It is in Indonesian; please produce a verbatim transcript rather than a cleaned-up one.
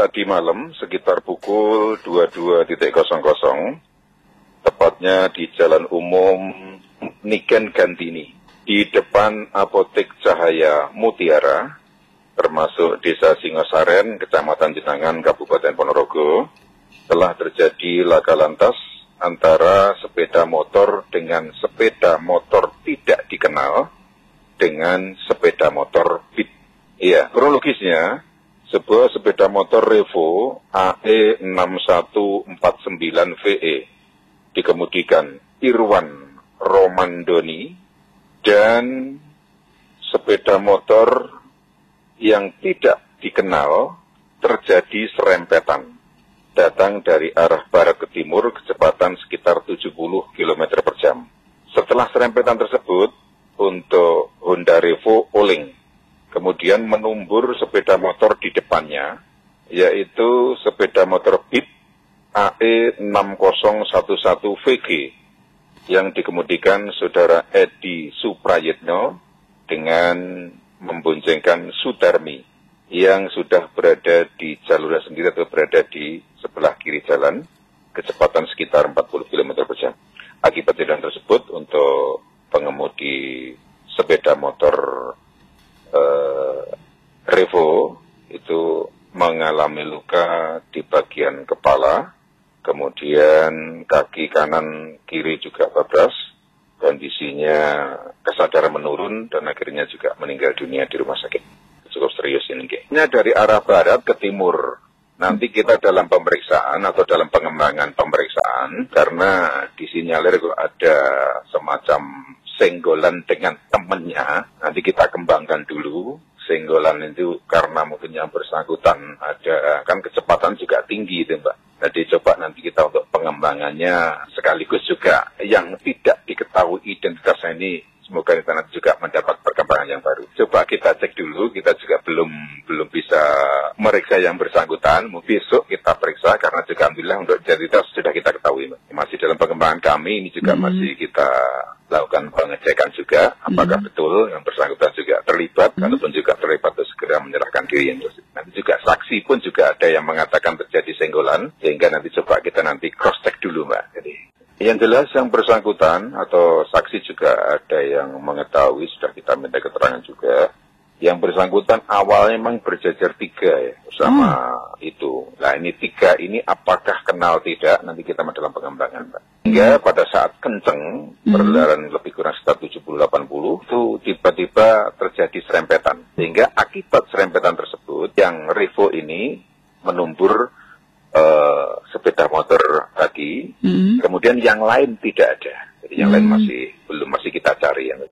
tadi malam sekitar pukul dua puluh dua nol nol, tepatnya di Jalan Umum Niken Gantini, di depan Apotek Cahaya Mutiara, termasuk Desa Singosaren, Kecamatan Jenangan, Kabupaten Ponorogo, telah terjadi laka lantas antara sepeda motor dengan sepeda motor tidak dikenal dengan sepeda motor Beat. Iya, kronologisnya, sebuah sepeda motor Revo A E enam satu empat sembilan V E dikemudikan Irwan Romandoni dan sepeda motor yang tidak dikenal terjadi serempetan datang dari arah barat ke timur kecepatan sekitar tujuh puluh kilometer per jam. Setelah serempetan tersebut, untuk Honda Revo oleng, kemudian menumbur sepeda motor di depannya, yaitu sepeda motor Beat A E enam nol satu satu V G yang dikemudikan saudara Edi Suprayitno dengan memboncengkan Sudarmi yang sudah berada di jalurnya sendiri atau berada di sebelah kiri jalan, kecepatan sekitar empat puluh kilometer per jam. Akibat kejadian tersebut, untuk pengemudi sepeda motor eh, Revo itu mengalami luka di bagian kepala, kemudian kaki kanan kiri juga bablas, kondisinya kesadaran menurun dan akhirnya juga meninggal dunia di rumah sakit. Cukup serius ini. Ini dari arah barat ke timur. Nanti kita dalam pemeriksaan atau dalam pengembangan pemeriksaan, karena disinyalir ada semacam senggolan dengan temannya, nanti kita kembangkan dulu. Senggolan itu karena mungkin yang bersangkutan ada, kan kecepatan juga tinggi itu Mbak. Jadi coba nanti kita untuk pengembangannya sekaligus juga yang tidak diketahui identitasnya ini, semoga kita nanti juga mendapat perkembangan yang baru. Coba kita cek dulu, kita juga belum belum bisa meriksa yang bersangkutan. Besok kita periksa karena juga alhamdulillah untuk identitas sudah kita ketahui. Masih dalam pengembangan kami, ini juga mm-hmm. masih kita lakukan pengecekan juga apakah mm-hmm. betul yang bersangkutan juga terlibat, mm-hmm. ataupun juga terlibat untuk segera menyerahkan diri. Nanti juga saksi pun juga ada yang mengatakan terjadi senggolan, sehingga nanti coba kita nanti cross check dulu Mbak. Jadi yang jelas yang bersangkutan atau saksi juga ada yang mengetahui, sudah kita minta keterangan juga. Yang bersangkutan awalnya memang berjajar tiga ya, sama hmm. itu. Nah ini tiga ini apakah kenal tidak, nanti kita dalam pengembangan Mbak. Hingga pada saat kenceng, hmm. berlaran lebih kurang sekitar tujuh puluh delapan puluh, itu tiba-tiba terjadi serempetan. Sehingga akibat serempetan tersebut, yang Revo ini menumbur Uh, sepeda motor tadi, mm-hmm. kemudian yang lain tidak ada. Jadi yang mm-hmm. lain masih belum masih kita cari. Yang